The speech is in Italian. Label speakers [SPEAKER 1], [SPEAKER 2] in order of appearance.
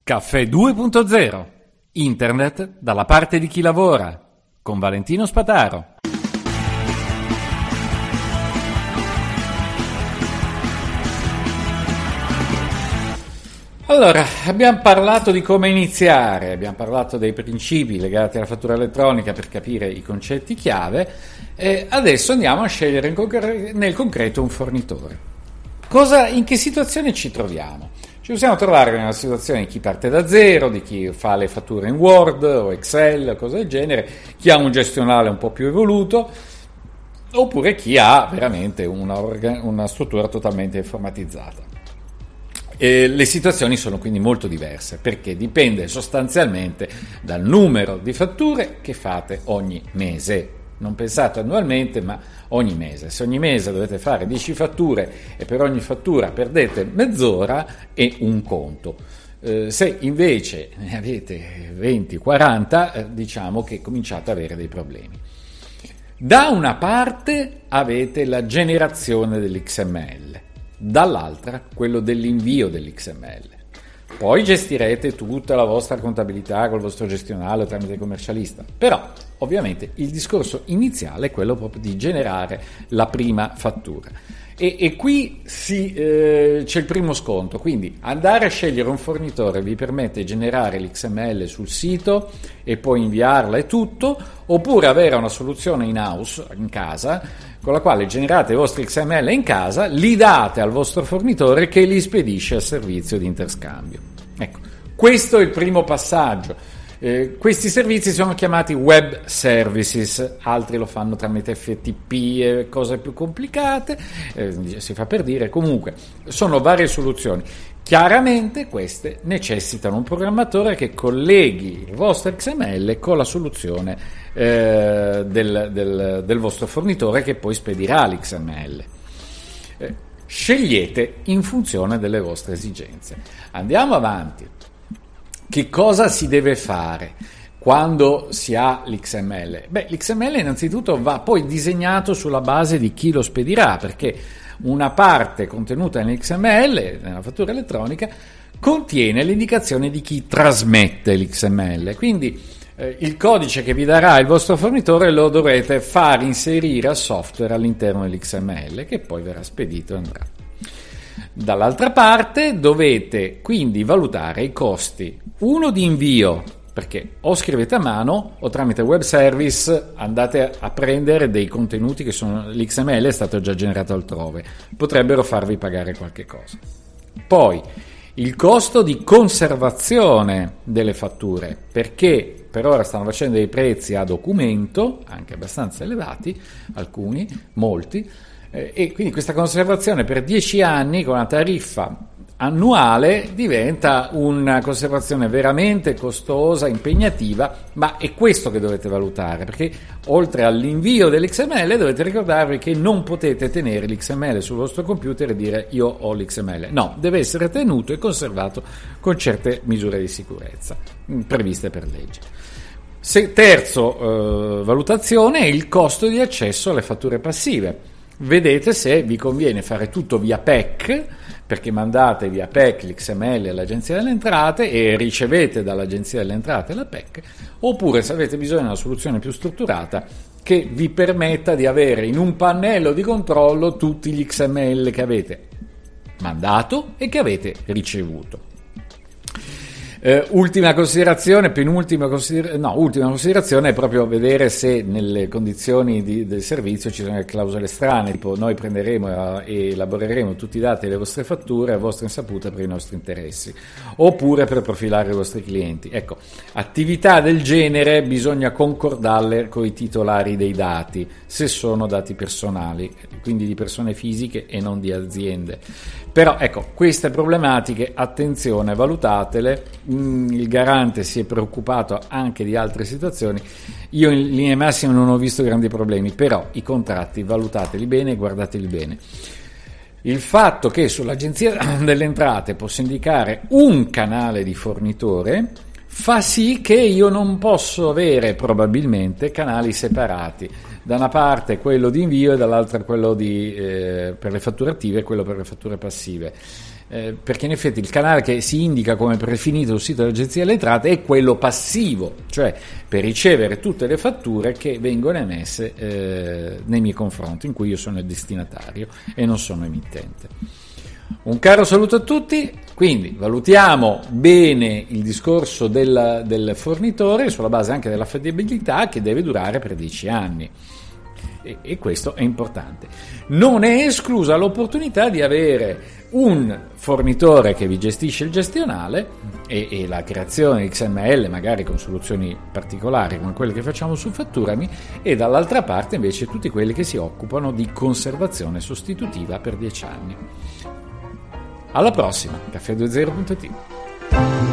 [SPEAKER 1] Caffè 2.0. Internet dalla parte di chi lavora. Con Valentino Spataro. Allora, abbiamo parlato di come iniziare, abbiamo parlato dei principi legati alla fattura elettronica per capire i concetti chiave e adesso andiamo a scegliere nel concreto un fornitore. In che situazione ci troviamo? Ci possiamo trovare nella situazione di chi parte da zero, di chi fa le fatture in Word o Excel, cose del genere, chi ha un gestionale un po' più evoluto, oppure chi ha veramente una struttura totalmente informatizzata. Le situazioni sono quindi molto diverse, perché dipende sostanzialmente dal numero di fatture che fate ogni mese. Non pensate annualmente, ma ogni mese. Se ogni mese dovete fare 10 fatture e per ogni fattura perdete mezz'ora, è un conto. Se invece ne avete 20-40, diciamo che cominciate ad avere dei problemi. Da una parte avete la generazione dell'XML, dall'altra quello dell'invio dell'XML. Poi gestirete tutta la vostra contabilità col vostro gestionale o tramite commercialista, però ovviamente il discorso iniziale è quello proprio di generare la prima fattura. E qui c'è il primo scontro, quindi andare a scegliere un fornitore vi permette di generare l'XML sul sito e poi inviarla e tutto, oppure avere una soluzione in house, in casa, con la quale generate i vostri XML in casa, li date al vostro fornitore che li spedisce al servizio di interscambio. Ecco, questo è il primo passaggio. Questi servizi sono chiamati web services, altri lo fanno tramite FTP e cose più complicate, si fa per dire. Comunque sono varie soluzioni. Chiaramente queste necessitano un programmatore che colleghi il vostro XML con la soluzione del vostro fornitore che poi spedirà l'XML. Scegliete in funzione delle vostre esigenze. Andiamo avanti. Che cosa si deve fare quando si ha l'XML? L'XML innanzitutto va poi disegnato sulla base di chi lo spedirà, perché una parte contenuta nell'XML, nella fattura elettronica, contiene l'indicazione di chi trasmette l'XML. Quindi il codice che vi darà il vostro fornitore lo dovrete far inserire al software all'interno dell'XML, che poi verrà spedito e andrà. Dall'altra parte dovete quindi valutare i costi, uno di invio, perché o scrivete a mano o tramite web service andate a prendere dei contenuti che sono l'XML è stato già generato altrove, potrebbero farvi pagare qualche cosa. Poi il costo di conservazione delle fatture, perché per ora stanno facendo dei prezzi a documento, anche abbastanza elevati, molti, e quindi questa conservazione per 10 anni con una tariffa annuale diventa una conservazione veramente costosa, impegnativa, ma è questo che dovete valutare, perché oltre all'invio dell'XML dovete ricordarvi che non potete tenere l'XML sul vostro computer e dire io ho l'XML, no, deve essere tenuto e conservato con certe misure di sicurezza previste per legge. Terzo valutazione è il costo di accesso alle fatture passive. Vedete se vi conviene fare tutto via PEC, perché mandate via PEC l'XML all'Agenzia delle Entrate e ricevete dall'Agenzia delle Entrate la PEC, oppure se avete bisogno di una soluzione più strutturata che vi permetta di avere in un pannello di controllo tutti gli XML che avete mandato e che avete ricevuto. Ultima considerazione è proprio vedere se nelle condizioni del servizio ci sono delle clausole strane, tipo noi prenderemo e elaboreremo tutti i dati delle vostre fatture a vostra insaputa per i nostri interessi, oppure per profilare i vostri clienti. Ecco, attività del genere bisogna concordarle con i titolari dei dati, se sono dati personali, quindi di persone fisiche e non di aziende. Però ecco, queste problematiche, attenzione, valutatele. Il garante si è preoccupato anche di altre situazioni. Io in linea massima non ho visto grandi problemi, però i contratti valutateli bene e guardateli bene. Il fatto che sull'Agenzia delle Entrate possa indicare un canale di fornitore fa sì che io non posso avere probabilmente canali separati. Da una parte quello di invio e dall'altra quello per le fatture attive e quello per le fatture passive. perché in effetti il canale che si indica come prefinito sul sito dell'Agenzia delle Entrate è quello passivo, cioè per ricevere tutte le fatture che vengono emesse nei miei confronti, in cui io sono il destinatario e non sono emittente. Un caro saluto a tutti, quindi valutiamo bene il discorso del fornitore sulla base anche dell'affidabilità, che deve durare per 10 anni. E questo è importante. Non è esclusa l'opportunità di avere un fornitore che vi gestisce il gestionale e la creazione XML, magari con soluzioni particolari come quelle che facciamo su Fatturami, e dall'altra parte invece tutti quelli che si occupano di conservazione sostitutiva per 10 anni. Alla prossima, caffè20.it.